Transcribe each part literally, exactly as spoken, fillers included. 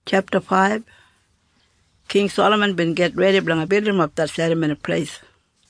Chapter five. King Solomon been get ready blang build him up that ceremony place.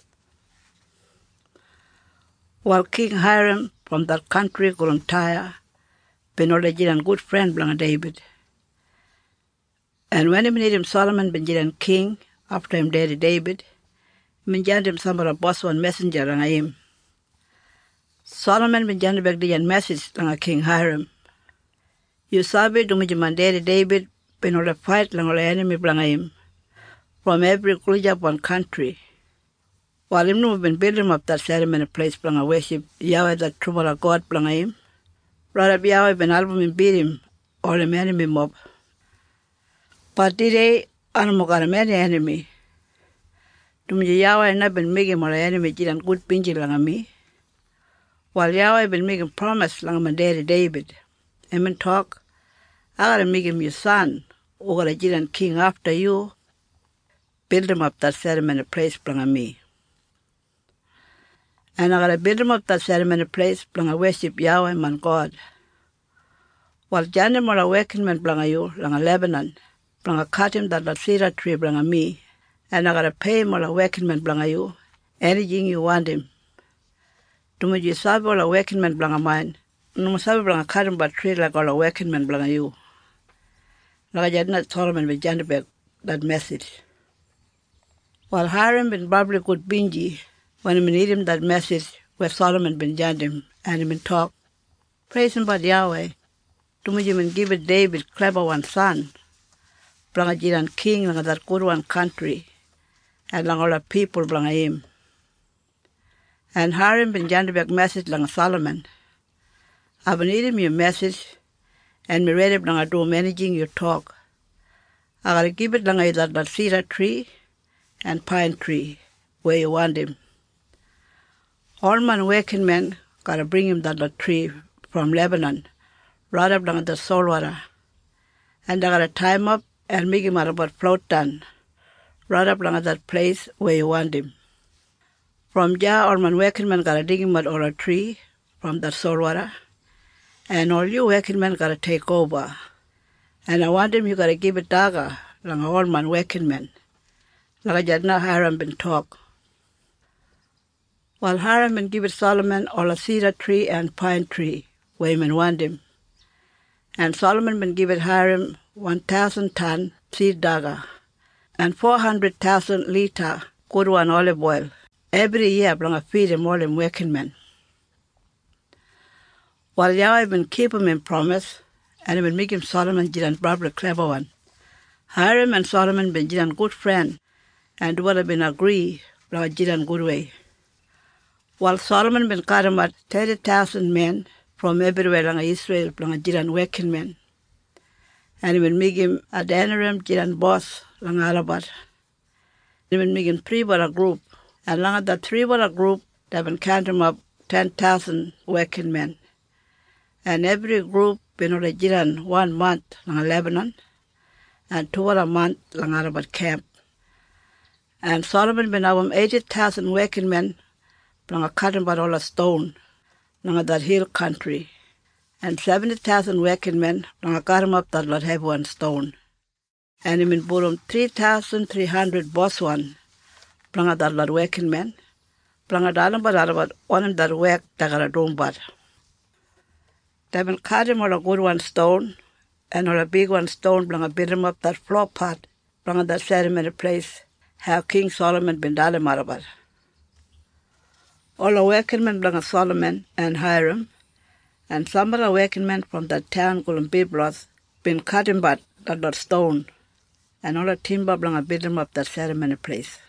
While King Hiram from that country called Tyre been already a good friend blang David. And when he made him Solomon been a king after him daddy David, been him some of the boss one messenger and him. Solomon been janted back the message lang King Hiram. You sabi dumijuman daddy David been all a fight lang all enemy blang him from every Kulja one country. While him no been building up that ceremony place blang worship Yahweh that trouble of God blang him. Brother Yahweh been album and beat him all him enemy mob. But today animal got a many enemy. Dumiji Yahweh not been making my enemy jiran good pinji lang me. While Yahweh been making promise lang my daddy David. Him and talk, I gotta make him your son, or gotta jiran king after you. Build him up that ceremony place blang me. And I gotta build him up that ceremony place blang worship Yahweh man God. While Janim or a working man blang you lang a Lebanon, blang cut him that the cedar tree blang me, and I gotta pay him or a working man blang you, anything you want him. To me you sabi or a working man blang mine, no sabi blang cut him but tree like all a working man blang you. Like I did not Solomon with Janibek that message. While Hiram been probably good bingy, when he need him that message where Solomon been jandim and him been talk, praise him by Yahweh. To me you give it David clever one son, blang a jiran king lang that good one country, and lang all the people blang him. And Hiram been jandibek message lang Solomon. I've been eating your message, and me ready blang a do managing your talk. I gotta give it lang a that that cedar tree and pine tree where you want him. All man working men gotta bring him that, that tree from Lebanon, right up down the salt water. And I gotta tie him up and make him out about float down, right up down that place where you want him. From there, all man working men gotta dig him out all a tree from that salt water. And all you working men gotta take over. And I want him you gotta give it dagger, like all man working men. Like I not Hiram been talk. While Hiram been give it Solomon all a cedar tree and pine tree, where him want him. And Solomon been give it Hiram one thousand ton seed dagger, and four hundred thousand liter good one olive oil. Every year bring a feed him all him working men. While Yahweh been keep him in promise, and he been make him Solomon jiran probably clever one. Hiram and Solomon been jiran good friend, and what have been agree, bring a jiran good way. While Solomon been cut him at thirty thousand men from everywhere in Israel, bring a jiran working men. And he been make him a Adoniram jiran boss, lang Arabat. He been make him three for a group, and long that three for a group, they been count him up ten thousand working men. And every group been on a jiran one month lang Lebanon, and two a month lang Arabat camp. And Solomon been have eighty thousand working men, bring a cutting but all a stone, lang that hill country, and seventy thousand working men, bring a cut him up that lot have one stone. And he been bought him three thousand three hundred boss one, bring a that lot working men, bring a dollar but about one that work that got a dome but. They been cut him all a good one stone, and all a big one stone, bring a build him up that floor part, bring a that ceremony place, how King Solomon been done him out about. All the working men bring a Solomon and Hiram, and some of the working men from that town called Biblos been cutting but that lot stone, and all the timber bring a build him up that ceremony place.